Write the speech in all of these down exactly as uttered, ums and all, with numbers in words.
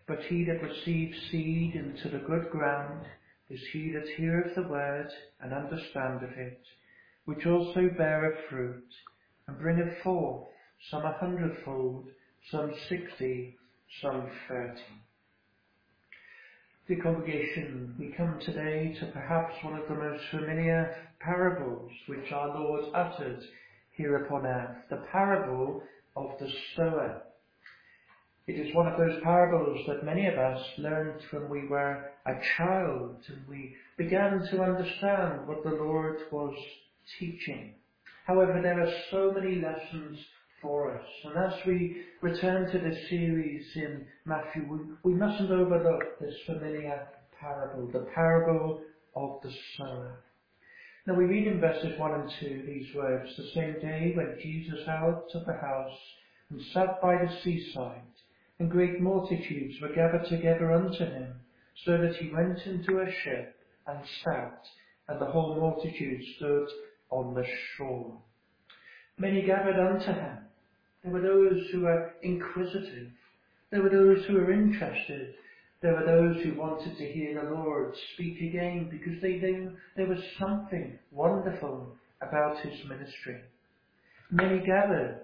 But he that receives seed into the good ground is he that heareth the word and understandeth it, which also beareth fruit, and bringeth forth some a hundredfold, some sixty, some thirty. Dear congregation, we come today to perhaps one of the most familiar parables which our Lord uttered here upon earth, the parable of the sower. It is one of those parables that many of us learned when we were a child and we began to understand what the Lord was teaching. However, there are so many lessons for us, and as we return to this series in Matthew, we, we mustn't overlook this familiar parable, the parable of the sower. Now we read in verses one and two these words: "The same day went Jesus out of the house and sat by the seaside, and great multitudes were gathered together unto him, so that he went into a ship and sat, and the whole multitude stood on the shore." Many gathered unto him. There were those who were inquisitive. There were those who were interested. There were those who wanted to hear the Lord speak again because they knew there was something wonderful about his ministry. Many gathered,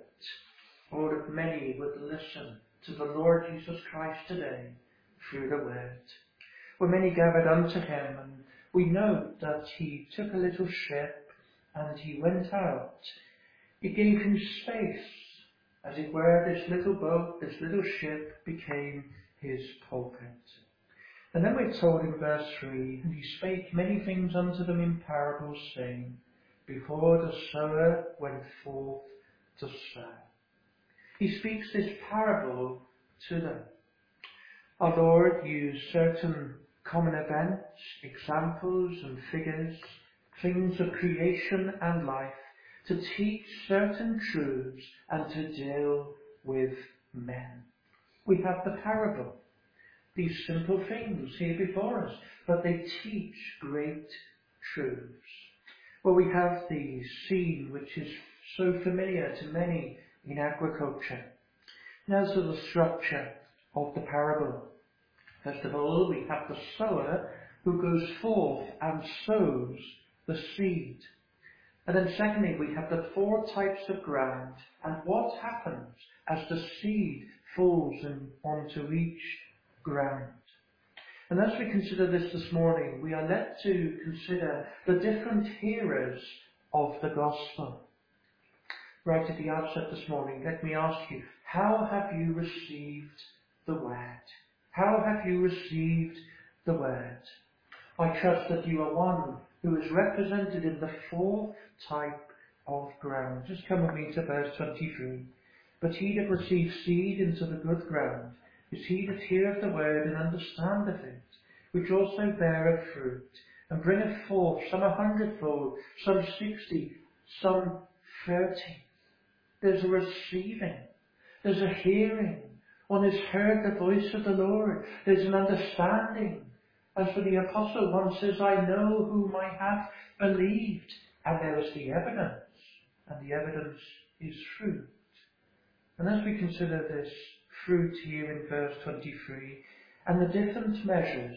or if many would listen to the Lord Jesus Christ today through the word. Well, many gathered unto him, and we note that he took a little ship and he went out. He gave him space. As it were, this little boat, this little ship became his pulpit. And then we're told in verse three, "And he spake many things unto them in parables, saying, Before the sower went forth to sow." He speaks this parable to them. Our Lord used certain common events, examples and figures, things of creation and life, to teach certain truths and to deal with men. We have the parable, these simple things here before us, but they teach great truths. Well, we have the scene which is so familiar to many in agriculture. Now to the structure of the parable. First of all, we have the sower who goes forth and sows the seed. And then secondly, we have the four types of ground and what happens as the seed falls in, onto each ground. And as we consider this this morning, we are led to consider the different hearers of the gospel. Right at the outset this morning, let me ask you, how have you received the word? How have you received the word? I trust that you are one who is represented in the fourth type of ground. Just come with me to verse twenty-three. "But he that receives seed into the good ground is he that heareth the word and understandeth it, which also beareth fruit, and bringeth forth some a hundredfold, some sixty, some thirty." There's a receiving. There's a hearing. One has heard the voice of the Lord. There's an understanding. As for the apostle, one says, "I know whom I have believed." And there is the evidence. And the evidence is fruit. And as we consider this fruit here in verse twenty-three, and the different measures,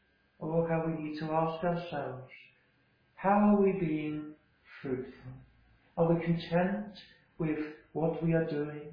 oh, how we need to ask ourselves, how are we being fruitful? Are we content with what we are doing?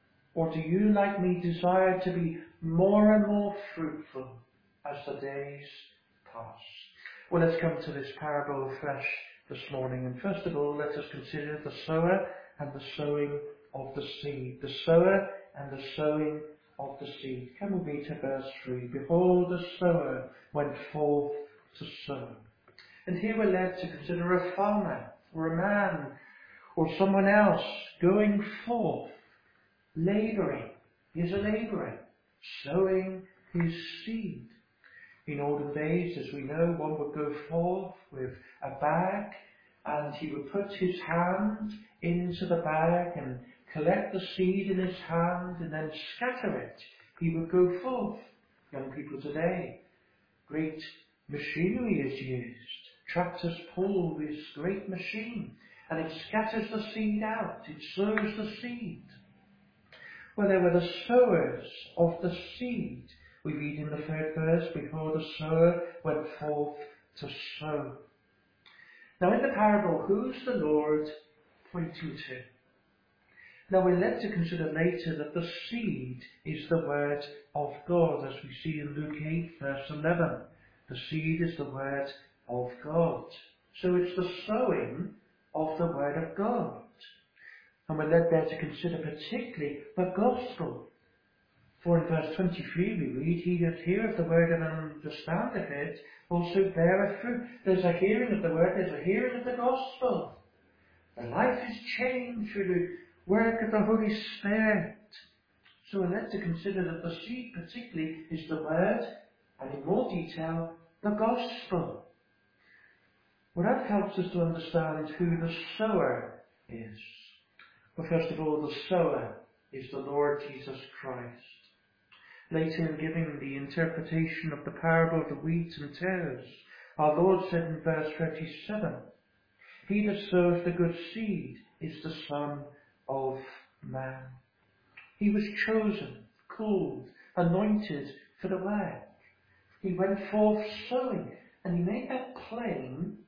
Or do you, like me, desire to be more and more fruitful as the days pass? Well, let's come to this parable afresh this morning. And first of all, let us consider the sower and the sowing of the seed. The sower and the sowing of the seed. Come with me to verse three. "Behold, the sower went forth to sow." And here we're led to consider a farmer, or a man, or someone else going forth, labouring. He's a labourer, sowing his seed. In olden days, as we know, one would go forth with a bag and he would put his hand into the bag and collect the seed in his hand and then scatter it. He would go forth. Young people today, great machinery is used. Tractors pull this great machine and it scatters the seed out. It sows the seed. Well, there were the sowers of the seed, We read in the third verse, "Behold, the sower went forth to sow." Now in the parable, who's the Lord pointing to? Now we're led to consider later that the seed is the word of God, as we see in Luke eight verse eleven. The seed is the word of God. So it's the sowing of the word of God. And we're led there to consider particularly the gospel. For in verse twenty-three we read, "He that heareth the word and understandeth it also beareth fruit." There's a hearing of the word, there's a hearing of the gospel. The life is changed through the work of the Holy Spirit. So we're led to consider that the seed particularly is the word, and in more detail, the gospel. Well, that helps us to understand who the sower is. Well, first of all, the sower is the Lord Jesus Christ. Later, in giving the interpretation of the parable of the wheat and tares, our Lord said in verse thirty-seven, "He that sows the good seed is the Son of Man." He was chosen, called, anointed for the work. He went forth sowing, and he made that plain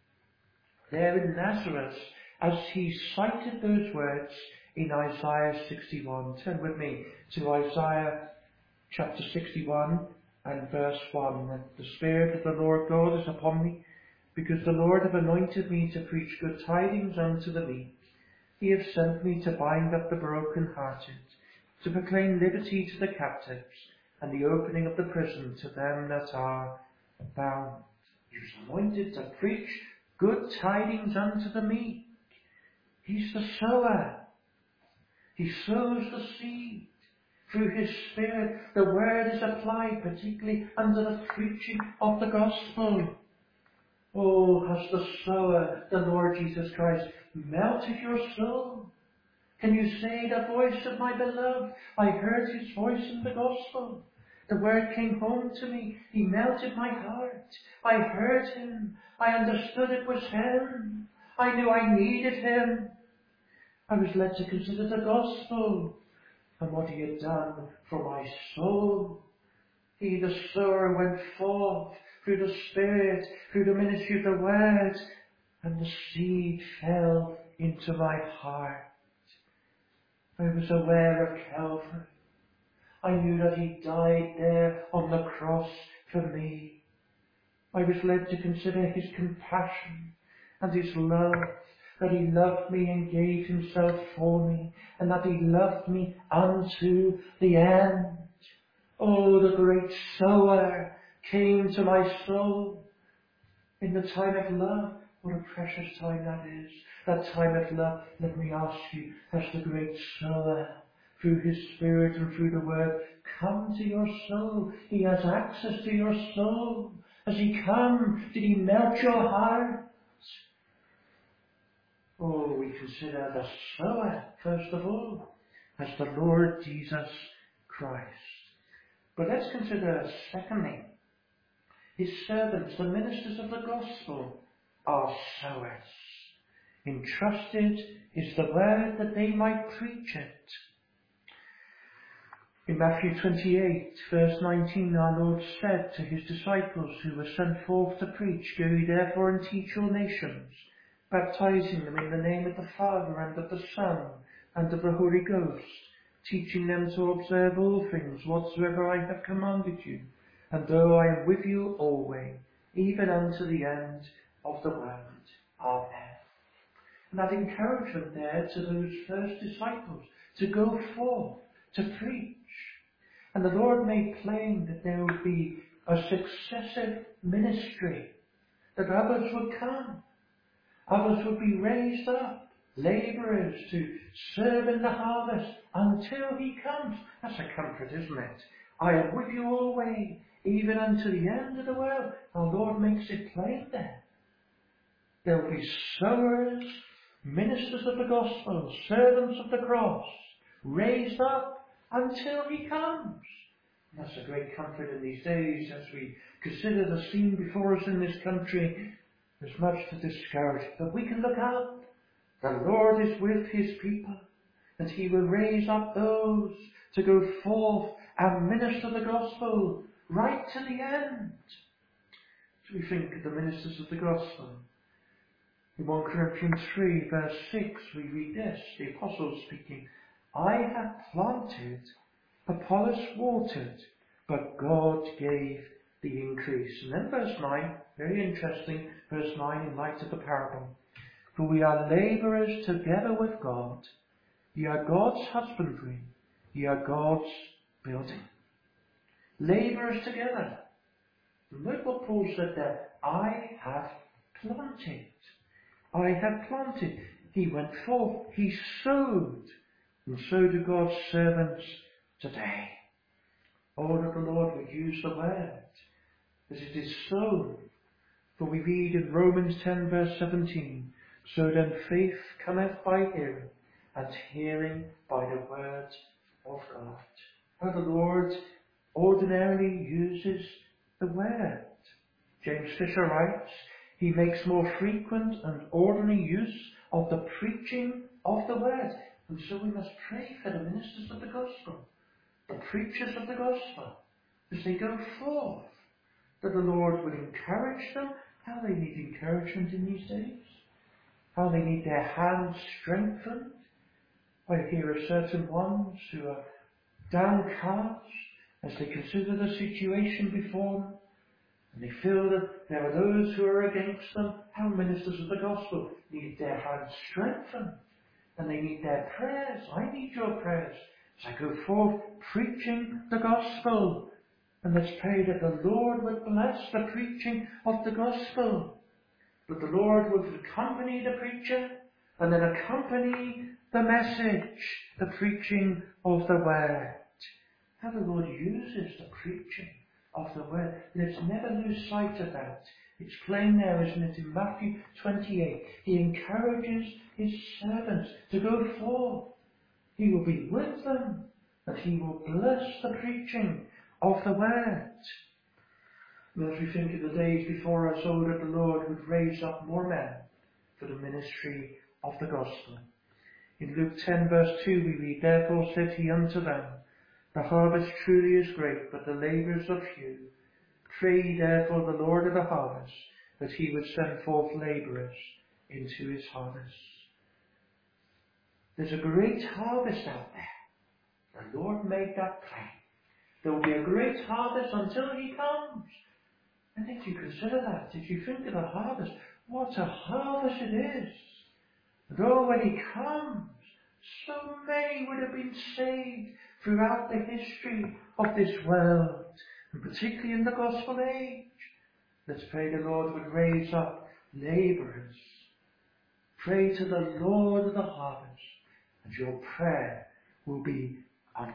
there in Nazareth as he cited those words in Isaiah sixty-one. Turn with me to Isaiah chapter sixty-one and verse one. "The Spirit of the Lord God is upon me, because the Lord hath anointed me to preach good tidings unto the meek. He hath sent me to bind up the brokenhearted, to proclaim liberty to the captives, and the opening of the prison to them that are bound." He was anointed to preach good tidings unto the meek. He's the sower. He sows the seed. Through his Spirit, the word is applied, particularly under the preaching of the gospel. Oh, has the sower, the Lord Jesus Christ, melted your soul? Can you say, "The voice of my beloved, I heard his voice in the gospel. The word came home to me, he melted my heart. I heard him, I understood it was him. I knew I needed him." I was led to consider the gospel and what he had done for my soul. He, the sower, went forth through the Spirit, through the ministry of the word, and the seed fell into my heart. I was aware of Calvary. I knew that he died there on the cross for me. I was led to consider his compassion and his love, that he loved me and gave himself for me, and that he loved me unto the end. Oh, the great sower came to my soul in the time of love. What a precious time that is. That time of love, let me ask you, has the great sower, through his Spirit and through the word, come to your soul? He has access to your soul. Has he come? Did he melt your heart? Oh, we consider the sower, first of all, as the Lord Jesus Christ. But let's consider, secondly, his servants, the ministers of the gospel, are sowers. Entrusted is the word that they might preach it. In Matthew twenty-eight, verse nineteen, our Lord said to his disciples who were sent forth to preach, "Go ye therefore and teach all nations, baptizing them in the name of the Father and of the Son and of the Holy Ghost, teaching them to observe all things whatsoever I have commanded you. And lo, I am with you always, even unto the end of the world." Amen. And that encouragement there to those first disciples to go forth, to preach. And the Lord made plain that there would be a successive ministry, that others would come, others would be raised up, labourers to serve in the harvest until he comes. That's a comfort, isn't it? I am with you always, even unto the end of the world. Our Lord makes it plain there. There will be sowers, ministers of the gospel, servants of the cross, raised up until he comes. And that's a great comfort in these days as we consider the scene before us in this country. There's much to discourage, but we can look up. The Lord is with his people. that he will raise up those to go forth and minister the gospel right to the end. So we think of the ministers of the gospel. In First Corinthians three, verse six, we read this, the apostle speaking, I have planted, Apollos watered, but God gave the increase. And then verse nine, very interesting, verse nine in light of the parable. For we are labourers together with God. Ye are God's husbandry, ye are God's building. Labourers together. And look what Paul said there. I have planted. I have planted. He went forth. He sowed. And so do God's servants today. Oh, that the Lord would use the word as it is sown. For we read in Romans ten verse seventeen, so then faith cometh by hearing, and hearing by the word of God. How the Lord ordinarily uses the word. James Fisher writes, he makes more frequent and ordinary use of the preaching of the word. And so we must pray for the ministers of the gospel, the preachers of the gospel, as they go forth, that the Lord will encourage them, how they need encouragement in these days, how they need their hands strengthened. I hear of certain ones who are downcast as they consider the situation before them, and they feel that there are those who are against them. How ministers of the gospel need their hands strengthened, and they need their prayers. I need your prayers as I go forth preaching the gospel. And let's pray that the Lord would bless the preaching of the gospel, that the Lord would accompany the preacher, and then accompany the message, the preaching of the word. How the Lord uses the preaching of the word. Let's never lose sight of that. It's plain there, isn't it, in Matthew twenty-eight. He encourages his servants to go forth. He will be with them, and he will bless the preaching of the word. And as we think of the days before us, oh, that the Lord would raise up more men for the ministry of the gospel. In Luke ten verse two we read, therefore said he unto them, the harvest truly is great, but the labourers are few. Pray ye therefore the Lord of the harvest, that he would send forth labourers into his harvest. There's a great harvest out there. The Lord made that plain. There will be a great harvest until he comes. And if you consider that, if you think of the harvest, what a harvest it is. And oh, when he comes, so many would have been saved throughout the history of this world, and particularly in the gospel age. Let's pray the Lord would raise up labourers. Pray to the Lord of the harvest, and your prayer will be answered.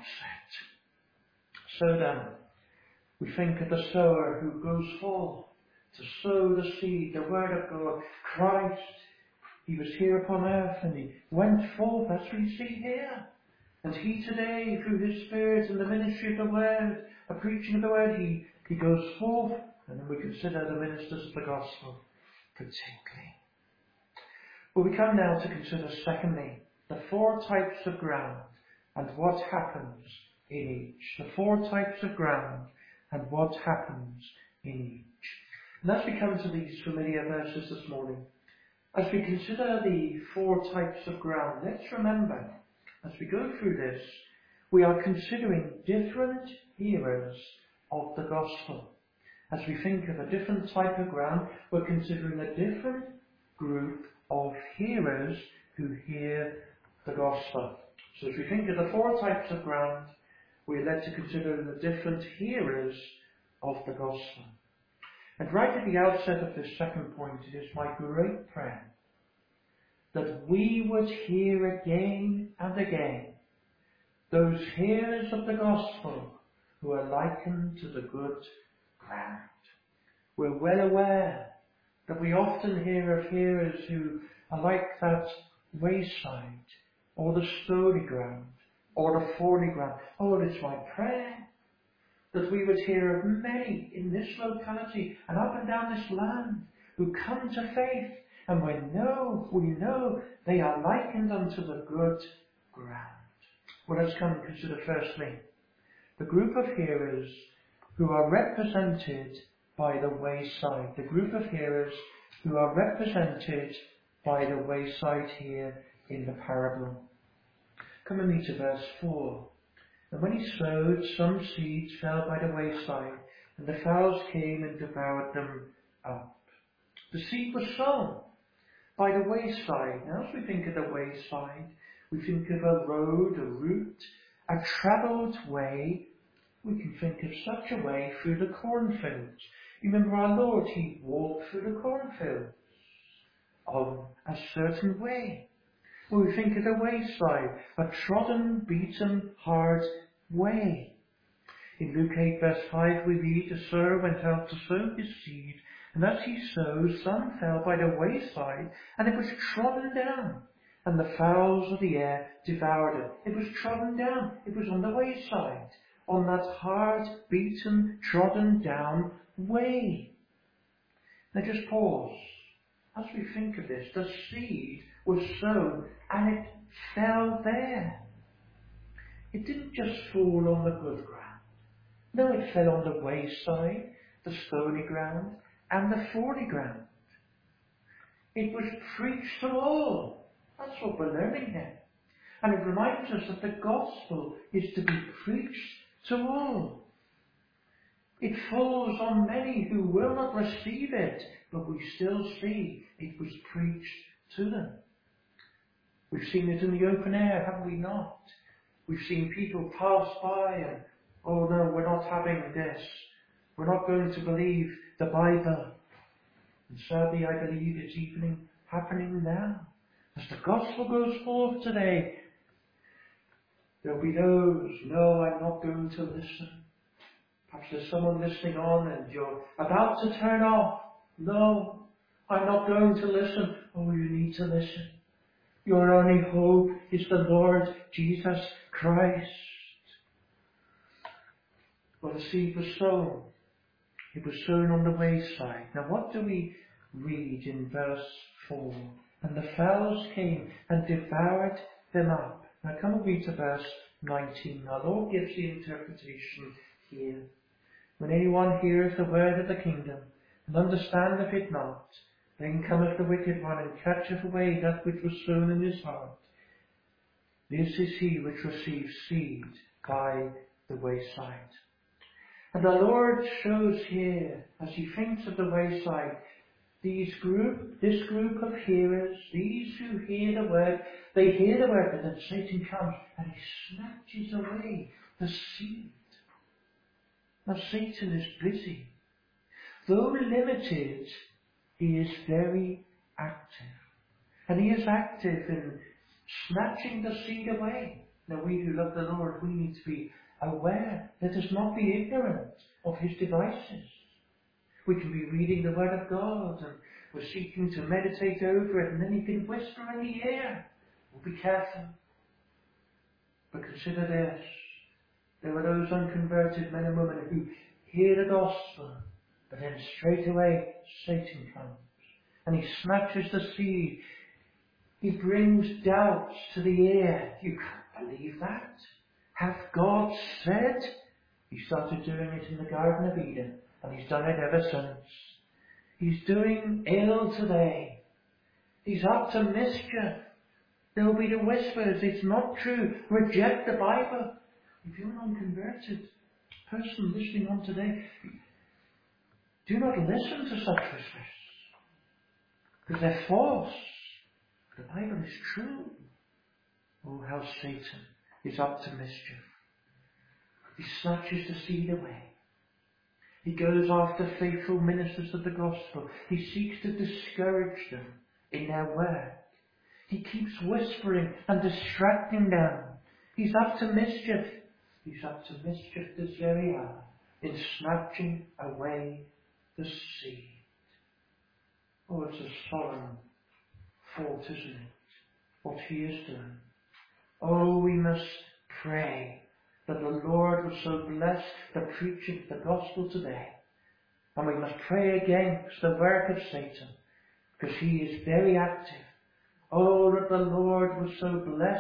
So then, we think of the sower who goes forth to sow the seed, the word of God. Christ, he was here upon earth and he went forth as we see here. And he today, through his Spirit and the ministry of the word, a preaching of the word, he, he goes forth. And then we consider the ministers of the gospel particularly. But we come now to consider secondly the four types of ground and what happens in each. The four types of ground and what happens in each. And as we come to these familiar verses this morning, as we consider the four types of ground, let's remember, as we go through this, we are considering different hearers of the gospel. As we think of a different type of ground, we're considering a different group of hearers who hear the gospel. So as we think of the four types of ground, we're led to consider the different hearers of the gospel. And right at the outset of this second point, it is my great prayer that we would hear again and again those hearers of the gospel who are likened to the good ground. We're well aware that we often hear of hearers who are like that wayside, or the stony ground, or the thorny ground. Oh, it's my prayer that we would hear of many in this locality and up and down this land who come to faith, and we know, we know they are likened unto the good ground. Well, let's come and consider firstly the group of hearers who are represented by the wayside. The group of hearers who are represented by the wayside here in the parable. Come with me to verse four. And when he sowed, some seeds fell by the wayside, and the fowls came and devoured them up. The seed was sown by the wayside. Now, as we think of the wayside, we think of a road, a route, a travelled way. We can think of such a way through the cornfields. You remember our Lord, he walked through the cornfields on a certain way. Well, we think of the wayside, a trodden, beaten, hard way. In Luke eight verse five we read, the sower went out to sow his seed, and as he sowed, some fell by the wayside, and it was trodden down, and the fowls of the air devoured it. It was trodden down, it was on the wayside, on that hard, beaten, trodden down way. Now just pause. As we think of this, the seed was sown and it fell there. It didn't just fall on the good ground. No, it fell on the wayside, the stony ground, and the thorny ground. It was preached to all. That's what we're learning here. And it reminds us that the gospel is to be preached to all. It falls on many who will not receive it, but we still see it was preached to them. We've seen it in the open air, haven't we not? We've seen people pass by and, oh no, we're not having this. We're not going to believe the Bible. And sadly, I believe it's even happening now. As the gospel goes forth today, there'll be those, no, I'm not going to listen. Perhaps there's someone listening on and you're about to turn off. No, I'm not going to listen. Oh, you need to listen. Your only hope is the Lord Jesus Christ. Well, the seed was sown. It was sown on the wayside. Now what do we read in verse four? And the fowls came and devoured them up. Now come with me to verse nineteen. Our Lord gives the interpretation here. When anyone heareth the word of the kingdom, and understandeth it not, then cometh the wicked one, and catcheth away that which was sown in his heart. This is he which receives seed by the wayside. And our Lord shows here, as he thinks of the wayside, these group, this group of hearers, these who hear the word, they hear the word, but then Satan comes and he snatches away the seed. Now Satan is busy. Though limited, he is very active. And he is active in snatching the seed away. Now we who love the Lord, we need to be aware. Let us not be ignorant of his devices. We can be reading the word of God and we're seeking to meditate over it, and then he can whisper in the ear. Well, be careful. But consider this. There are those unconverted men and women who hear the gospel, but then straight away Satan comes and he snatches the seed. He brings doubts to the ear. You can't believe that. Hath God said? He started doing it in the Garden of Eden, and he's done it ever since. He's doing ill today. He's up to mischief. There'll be the whispers, it's not true, reject the Bible. If you're an unconverted person listening on today, do not listen to such whispers, because they're false. The Bible is true. Oh, how Satan is up to mischief. He snatches the seed away. He goes after faithful ministers of the gospel. He seeks to discourage them in their work. He keeps whispering and distracting them. He's up to mischief. He's up to mischief this very hour in snatching away the seed. Oh, it's a solemn fault, isn't it? What he has done. Oh, we must pray that the Lord will so bless the preaching of the gospel today. And we must pray against the work of Satan, because he is very active. Oh, that the Lord will so bless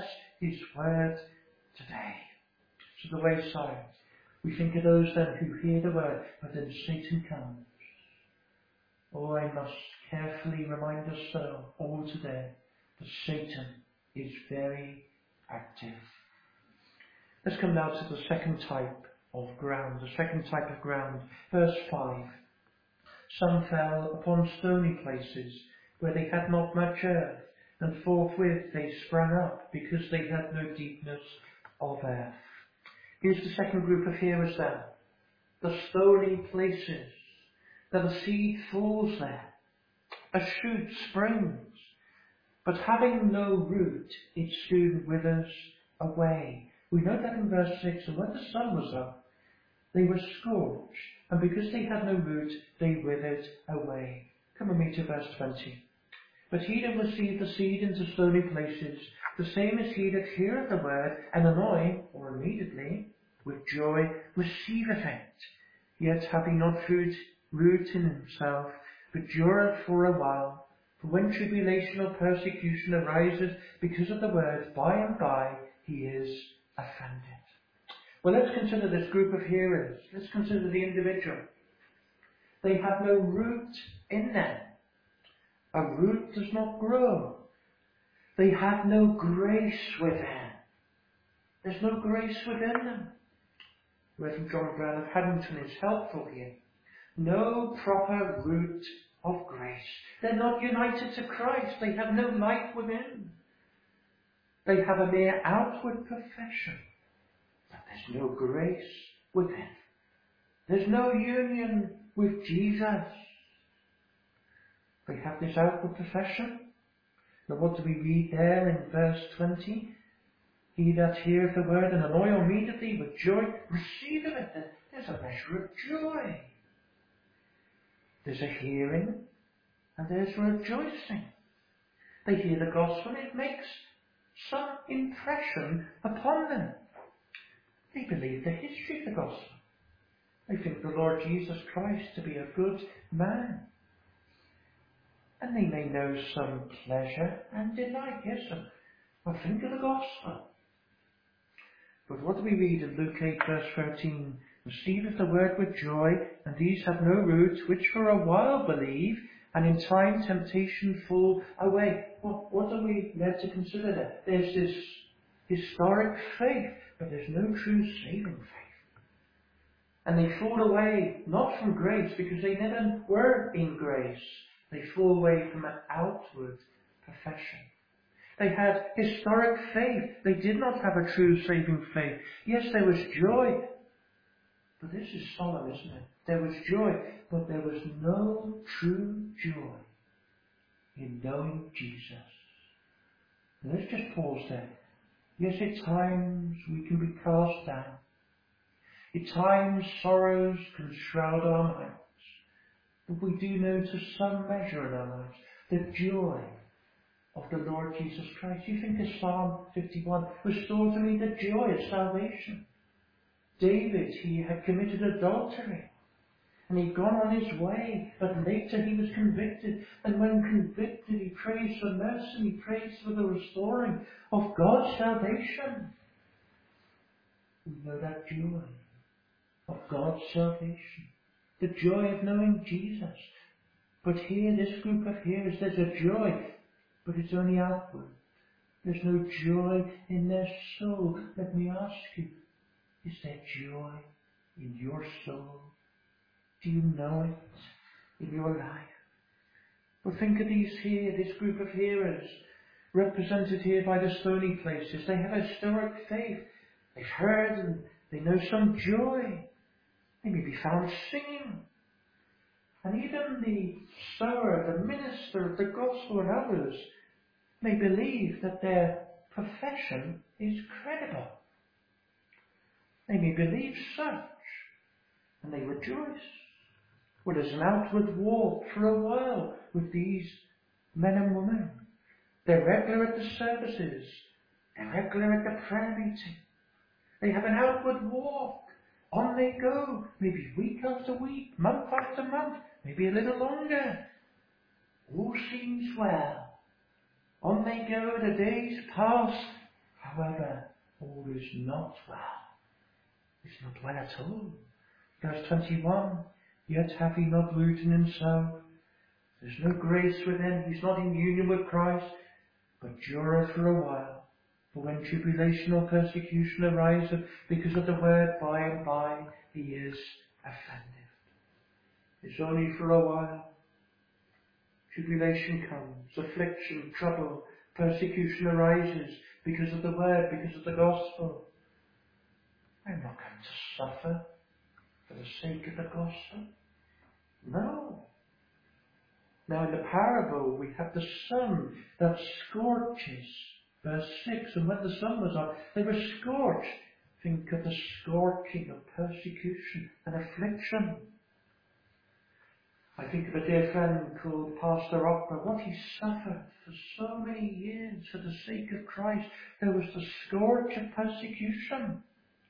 His word today. To the wayside. We think of those then who hear the word, but then Satan comes. Oh, I must carefully remind us so all today that Satan is very active. Let's come now to the second type of ground, the second type of ground. Verse five. Some fell upon stony places where they had not much earth, and forthwith they sprang up because they had no deepness of earth. Here's the second group of hearers then. The stony places. That a seed falls there. A shoot springs. But having no root, it soon withers away. We know that in verse six, and when the sun was up, they were scorched, and because they had no root, they withered away. Come with me to verse twenty. But he that received the seed into stony places, the same is he that heareth the word, and anon, or immediately, with joy receiveth it. Yet hath he not fruit, root in himself, but dureth for a while. For when tribulation or persecution arises because of the word, by and by he is offended. Well, let's consider this group of hearers. Let's consider the individual. They have no root in them. A root does not grow. They have no grace within. There's no grace within them. Reverend John Brown of Haddington is helpful here. No proper root of grace. They're not united to Christ. They have no life within. They have a mere outward profession, but there's no grace within. There's no union with Jesus. They have this outward profession. Now what do we read there in verse twenty? He that heareth the word and anon immediately with joy receiveth it. There's a measure of joy. There's a hearing and there's rejoicing. They hear the gospel and it makes some impression upon them. They believe the history of the gospel. They think the Lord Jesus Christ to be a good man. And they may know some pleasure and delight. Yes, sir. Well, think of the gospel. But what do we read in Luke eight verse thirteen? Receiveth the word with joy, and these have no root, which for a while believe, and in time temptation fall away. Well, what are we led to consider there? There's this historic faith, but there's no true saving faith. And they fall away, not from grace, because they never were in grace. They fall away from an outward profession. They had historic faith. They did not have a true saving faith. Yes, there was joy. But this is solemn, isn't it? There was joy, but there was no true joy in knowing Jesus. And let's just pause there. Yes, at times we can be cast down. At times sorrows can shroud our minds. But we do know to some measure in our lives the joy of the Lord Jesus Christ. You think of Psalm fifty-one, restore to me the joy of salvation. David, he had committed adultery and he'd gone on his way, but later he was convicted, and when convicted he prays for mercy, he prays for the restoring of God's salvation. We know that joy of God's salvation, the joy of knowing Jesus. But here, this group of hearers, there's a joy, but it's only outward. There's no joy in their soul. Let me ask you, is there joy in your soul? Do you know it in your life? Well, think of these here, this group of hearers, represented here by the stony places. They have a historic faith. They've heard and they know some joy. They may be found singing. And even the sower, the minister of the gospel and others may believe that their profession is credible. They may believe such, and they rejoice. Well, there's an outward walk for a while with these men and women. They're regular at the services. They're regular at the prayer meeting. They have an outward walk. On they go, maybe week after week, month after month, maybe a little longer. All seems well. On they go, the days pass. However, all is not well. It's not well at all. Verse twenty-one, yet hath he not root in himself. There's no grace within. He's not in union with Christ, but dureth for a while. For when tribulation or persecution ariseth because of the word, by and by he is offended. It's only for a while. Tribulation comes, affliction, trouble, persecution arises because of the word, because of the gospel. I'm not going to suffer for the sake of the gospel. No. Now in the parable we have the sun that scorches. Verse six, and when the sun was up, they were scorched. Think of the scorching of persecution and affliction. I think of a dear friend called Pastor Opera, what he suffered for so many years for the sake of Christ. There was the scourge of persecution.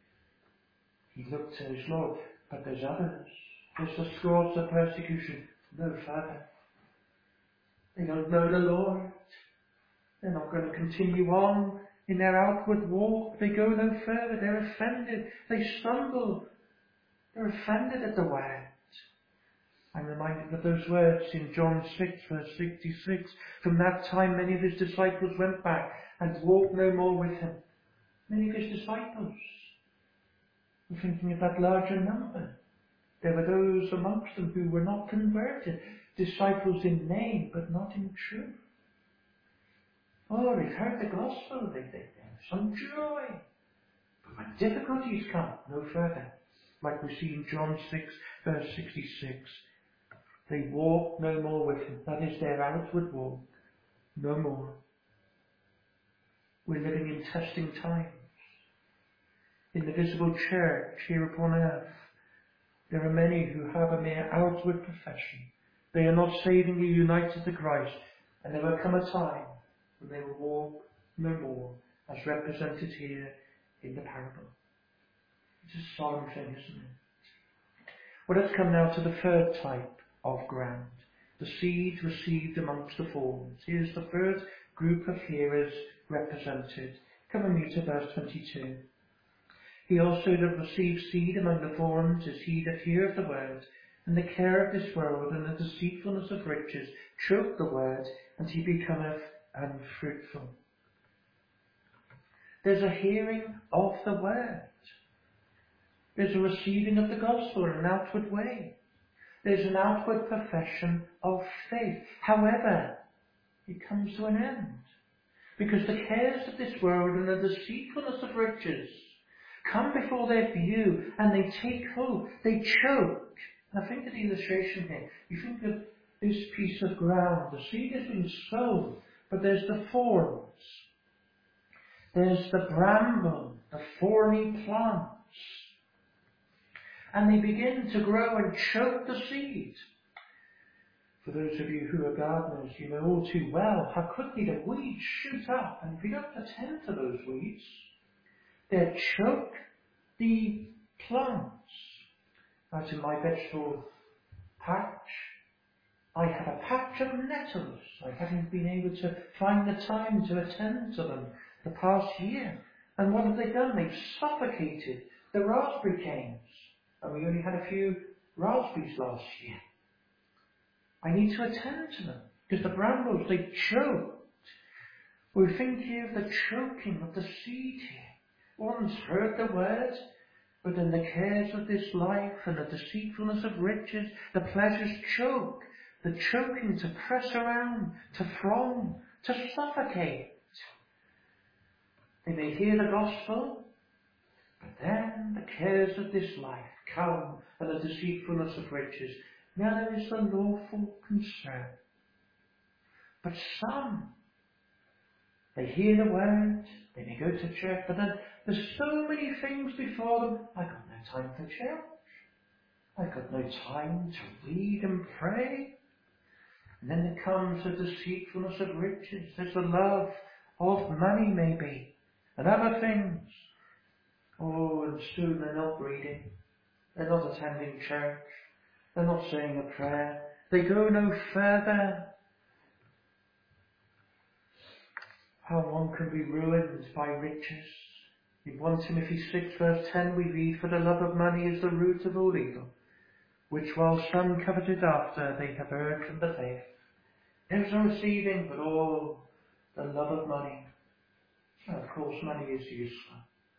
He looked to his Lord, but there's others. There's the scourge of persecution, no further. They don't know the Lord. They're not going to continue on in their outward walk. They go no further. They're offended. They stumble. They're offended at the word. I'm reminded of those words in John six, verse sixty-six. From that time many of his disciples went back and walked no more with him. Many of his disciples. I'm thinking of that larger number. There were those amongst them who were not converted. Disciples in name, but not in truth. Oh, they've heard the gospel. They, they, they have some joy. But when difficulties come, no further. Like we see in John six, verse sixty-six. They walk no more with him. That is their outward walk. No more. We're living in testing times. In the visible church here upon earth, there are many who have a mere outward profession. They are not savingly united to Christ, and there will come a time when they will walk no more, as represented here in the parable. It's a solemn thing, isn't it? Well, let's come now to the third type of ground, the seed received amongst the thorns. Here's the third group of hearers represented. Come with me to verse twenty-two. He also that receives seed among the thorns is he that heareth the word, and the care of this world and the deceitfulness of riches choke the word, and he becometh unfruitful. There's a hearing of the word. There's a receiving of the gospel in an outward way. There's an outward profession of faith. However, it comes to an end. Because the cares of this world and the deceitfulness of riches come before their view, and they take hold, they choke. Now think of the illustration here. You think of this piece of ground. The seed has been sown, but there's the thorns. There's the bramble, the thorny plants. And they begin to grow and choke the seed. For those of you who are gardeners, you know all too well how quickly the weeds shoot up. And if you don't attend to those weeds, they choke the plants. Out in my vegetable patch, I have a patch of nettles. I haven't been able to find the time to attend to them the past year. And what have they done? They've suffocated the raspberry canes. And we only had a few raspberries last year. I need to attend to them, because the brambles, they choked. We think here of the choking of the seed here. One's heard the word, but in the cares of this life and the deceitfulness of riches, the pleasures choke, the choking to press around, to throng, to suffocate. They may hear the gospel, but then the cares of this life come, and the deceitfulness of riches. Now there is the lawful concern. But some, they hear the word, they may go to church, but then there's so many things before them. I've got no time for church. I've got no time to read and pray. And then there comes the deceitfulness of riches. There's the love of money maybe, and other things. Oh, and soon they're not reading. They're not attending church. They're not saying a prayer. They go no further. how one can be ruined by riches. In First Timothy six verse ten we read, "For the love of money is the root of all evil, which while some coveted after, they have erred from the faith. There is no receiving, but all the love of money." And of course money is useful,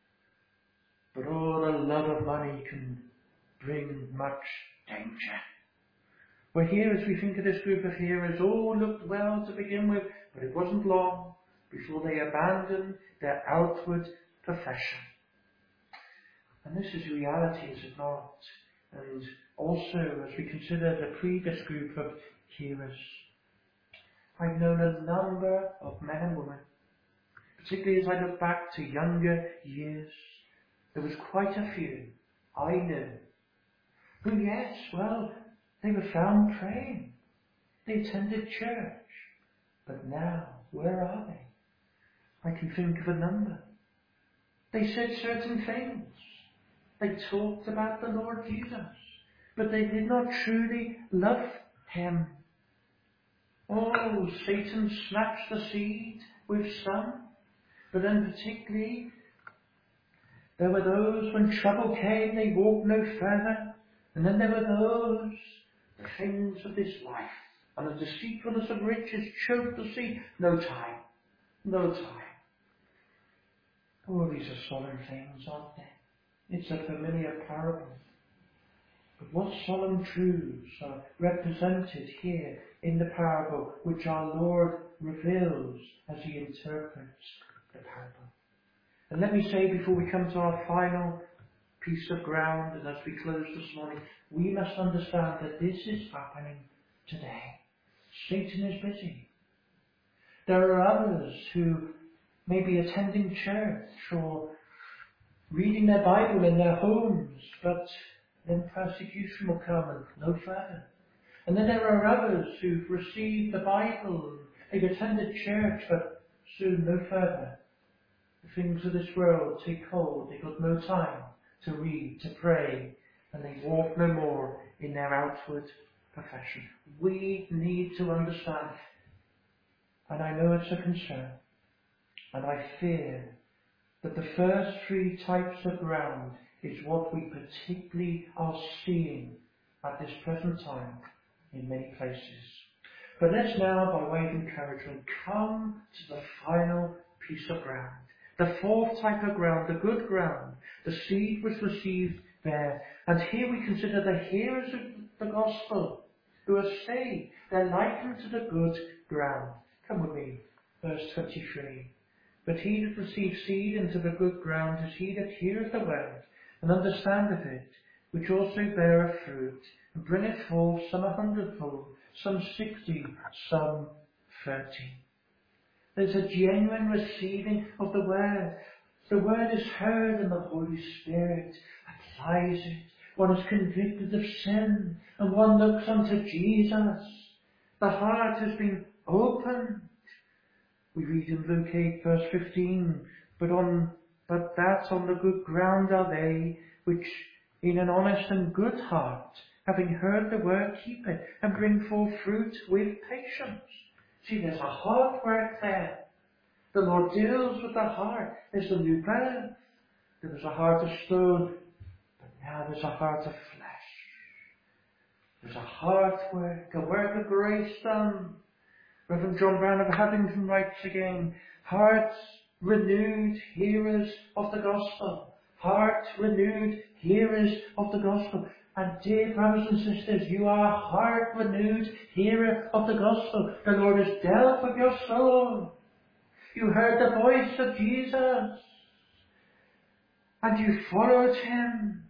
but all the love of money can bring much danger. We're here as we think of this group of hearers, all looked well to begin with, but it wasn't long before they abandoned their outward profession. And this is reality, is it not? And also, as we consider the previous group of hearers, I've known a number of men and women, particularly as I look back to younger years, there was quite a few I knew who, yes, well, they were found praying. They attended church. But now, where are they? I can think of a number. They said certain things. They talked about the Lord Jesus, but they did not truly love Him. Oh, Satan snatched the seed with some, but then particularly there were those when trouble came, they walked no further. And then there were those, the things of this life, and the deceitfulness of riches choked the seed. No time. No time. Oh, these are solemn things, aren't they? It's a familiar parable. But what solemn truths are represented here in the parable which our Lord reveals as He interprets the parable? And let me say before we come to our final piece of ground, and as we close this morning, we must understand that this is happening today. Satan is busy. There are others who may be attending church or reading their Bible in their homes, but then persecution will come and no further. And then there are others who've received the Bible, they've attended church, but soon no further. The things of this world take hold, they've got no time to read, to pray, and they walk no more in their outward profession. We need to understand, and I know it's a concern, and I fear that the first three types of ground is what we particularly are seeing at this present time in many places. But let's now, by way of encouragement, come to the final piece of ground. The fourth type of ground, the good ground, the seed was received there. And here we consider the hearers of the gospel who are saved. They're likened to the good ground. Come with me, verse twenty-three. But he that receives seed into the good ground is he that heareth the word, and understandeth it, which also beareth fruit, and bringeth forth some a hundredfold, some sixty, some thirty. There's a genuine receiving of the word. The word is heard and the Holy Spirit applies it. One is convicted of sin and one looks unto Jesus. The heart has been opened. We read in Luke eight verse fifteen, but on but that on the good ground are they which in an honest and good heart, having heard the word, keep it and bring forth fruit with patience. See, there's a heart work there. The Lord deals with the heart. There's a new birth. There was a heart of stone, but now there's a heart of flesh. There's a heart work, a work of grace done. Reverend John Brown of Haddington writes again, hearts renewed, hearers of the gospel. Heart renewed, hearers of the gospel. And dear brothers and sisters, you are heart renewed, hearer of the gospel. The Lord has dealt with your soul. You heard the voice of Jesus. And you followed Him.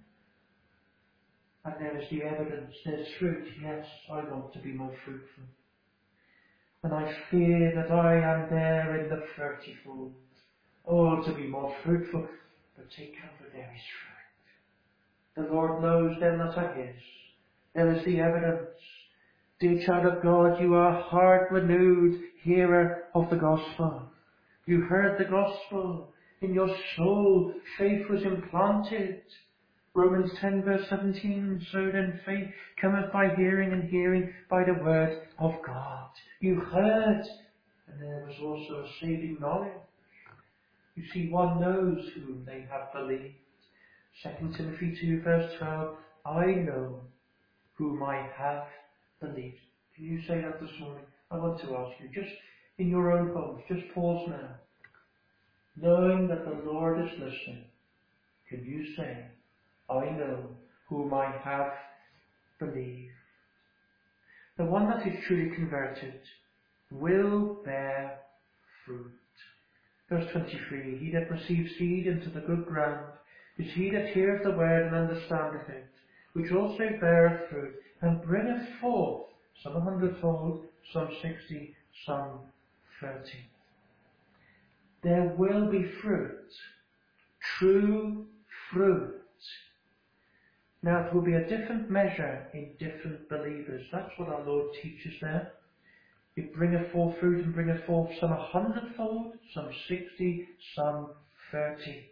And there is the evidence, there's fruit. Yes, I want to be more fruitful. And I fear that I am there in the thirtyfold. Oh, to be more fruitful. But take comfort, there is fruit. The Lord knows them that are His. There is the evidence. Dear child of God, you are heart renewed, hearer of the gospel. You heard the gospel. In your soul, faith was implanted. Romans ten verse seventeen, so then faith cometh by hearing, and hearing by the word of God. You heard, And there was also a saving knowledge. You see, one knows whom they have believed. Second Timothy two verse twelve, I know whom I have believed. Can you say that this morning? I want to ask you, just in your own homes, just pause now. Knowing that the Lord is listening, can you say, I know whom I have believed? The one that is truly converted will bear fruit. Verse twenty-three, he that receives seed into the good ground is he that heareth the word and understandeth it, which also beareth fruit, and bringeth forth some a hundredfold, some sixty, some thirty. There will be fruit, true fruit. Now it will be a different measure in different believers. That's what our Lord teaches there. It bringeth forth fruit and bringeth forth some a hundredfold, some sixty, some thirty.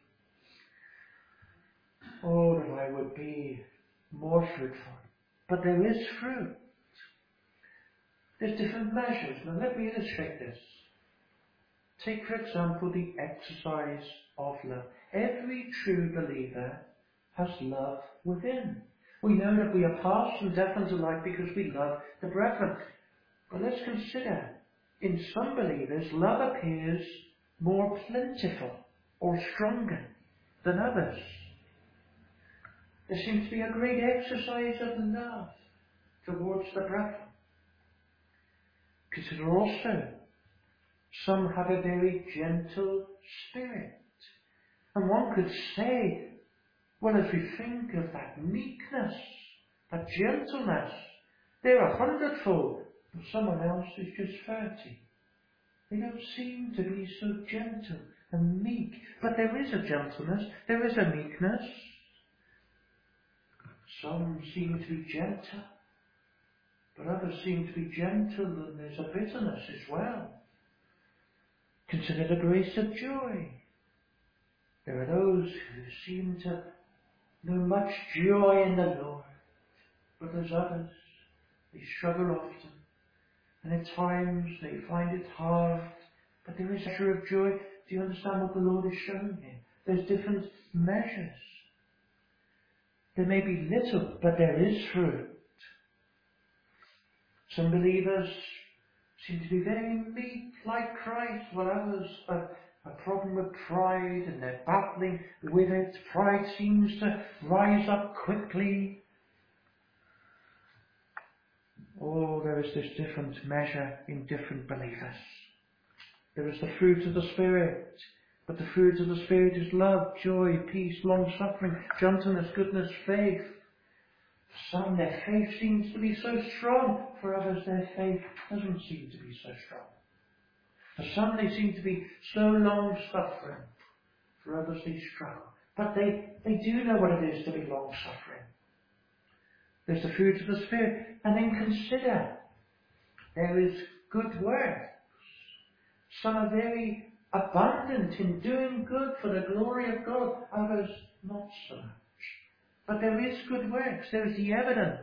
Oh, that I would be more fruitful. But there is fruit. There's different measures. Now let me illustrate this. Take, for example, the exercise of love. Every true believer has love within. We know that we are past and deafened alike because we love the brethren. But let's consider, in some believers, love appears more plentiful or stronger than others. There seems to be a great exercise of love towards the brethren. Consider also, some have a very gentle spirit. And one could say, well, as we think of that meekness, that gentleness, they're a hundredfold, but someone else is just thirty. They don't seem to be so gentle and meek. But there is a gentleness, there is a meekness. Some seem to be gentle, but others seem to be gentle, and there's a bitterness as well. Consider the grace of joy. There are those who seem to know much joy in the Lord, but there's others, they struggle often, and at times they find it hard, but there is a measure of joy. Do you understand what the Lord is showing here? There's different measures. There may be little, but there is fruit. Some believers seem to be very meek, like Christ, while others have a problem with pride and they're battling with it. Pride seems to rise up quickly. Oh, there is this different measure in different believers. There is the fruit of the Spirit, but the fruit of the Spirit is love, joy, peace, long-suffering, gentleness, goodness, faith. For some, their faith seems to be so strong. For others, their faith doesn't seem to be so strong. For some, they seem to be so long-suffering. For others, they struggle. But they, they do know what it is to be long-suffering. There's the fruit of the Spirit. And then consider, there is good works. Some are very abundant in doing good for the glory of God. Others, not so much. But there is good works. There is the evidence.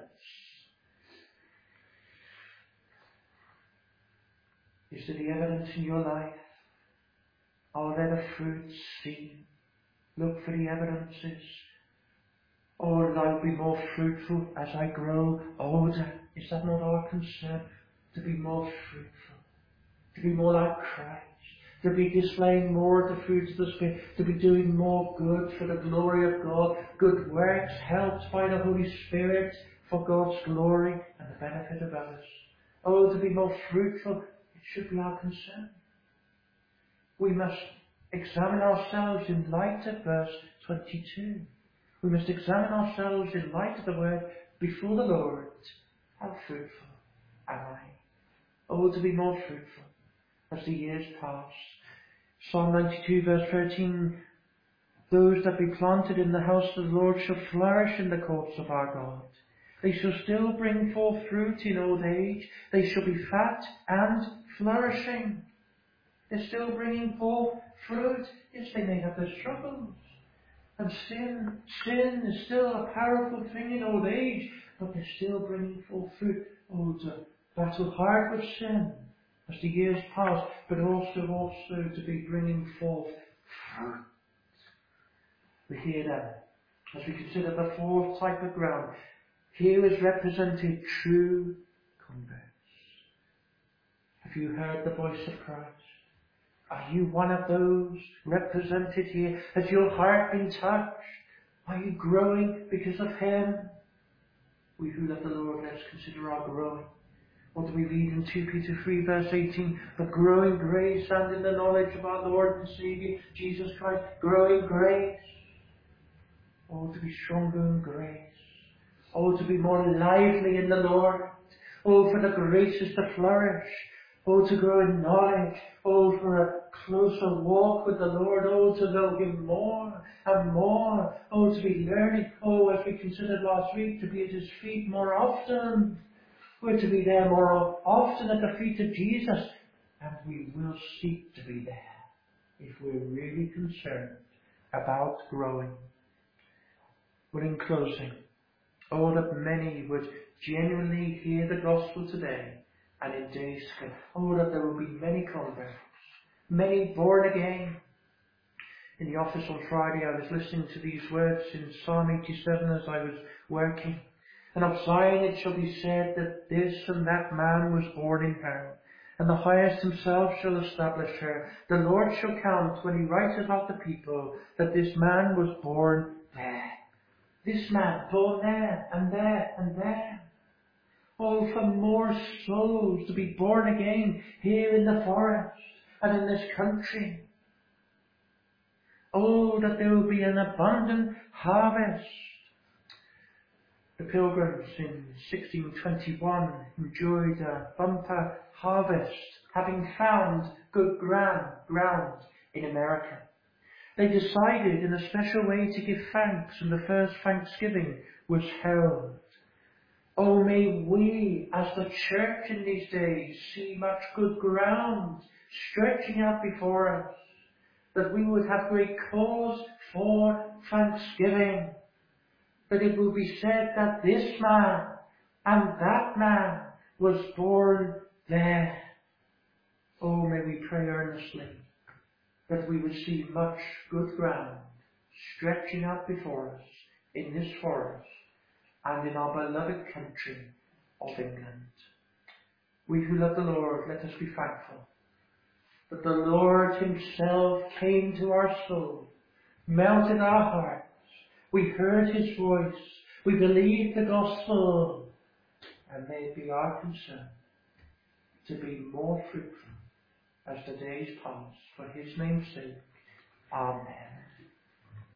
Is there the evidence in your life? Are there the fruits seen? Look for the evidences. Or will I be more fruitful as I grow older? Is that not our concern? To be more fruitful. To be more like Christ. To be displaying more of the fruits of the Spirit. To be doing more good for the glory of God. Good works helped by the Holy Spirit for God's glory and the benefit of others. Oh, to be more fruitful, it should be our concern. We must examine ourselves in light of verse twenty-two. We must examine ourselves in light of the word before the Lord. How fruitful am I? Oh, to be more fruitful as the years pass. Psalm ninety-two verse thirteen, those that be planted in the house of the Lord shall flourish in the courts of our God. They shall still bring forth fruit in old age. They shall be fat and flourishing. They're still bringing forth fruit. Yes, they may have their struggles. And sin, sin is still a powerful thing in old age, but they're still bringing forth fruit. Oh, to battle hard with sin as the years pass, but also, also to be bringing forth fruit. We hear that as we consider the fourth type of ground. Here is represented true converts. Have you heard the voice of Christ? Are you one of those represented here? Has your heart been touched? Are you growing because of Him? We who love the Lord, let's consider our growing. What do we read in Second Peter three verse eighteen? But growing grace and in the knowledge of our Lord and Saviour, Jesus Christ. Growing grace. Oh, to be stronger in grace. Oh, to be more lively in the Lord. Oh, for the graces to flourish. Oh, to grow in knowledge. Oh, for a closer walk with the Lord. Oh, to know Him more and more. Oh, to be learning. Oh, as we considered last week, to be at His feet more often. We're to be there more often at the feet of Jesus. And we will seek to be there if we're really concerned about growing. But in closing, oh, that many would genuinely hear the gospel today and in days to come. Oh, that there will be many converts, many born again. In the office on Friday, I was listening to these words in Psalm eighty-seven as I was working. And of Zion it shall be said that this and that man was born in her, and the highest himself shall establish her. The Lord shall count when He writeth of the people that this man was born there. This man born there and there and there. Oh, for more souls to be born again here in the forest and in this country. Oh, that there will be an abundant harvest. The Pilgrims in sixteen twenty-one enjoyed a bumper harvest, having found good ground, ground in America. They decided in a special way to give thanks, and the first Thanksgiving was held. Oh, may we, as the church in these days, see much good ground stretching out before us, that we would have great cause for thanksgiving, that it will be said that this man and that man was born there. Oh, may we pray earnestly that we would see much good ground stretching out before us in this forest and in our beloved country of England. We who love the Lord, let us be thankful that the Lord Himself came to our soul, melted our hearts. We heard His voice, we believed the gospel, and may it be our concern to be more fruitful as the days pass, for His name's sake. Amen.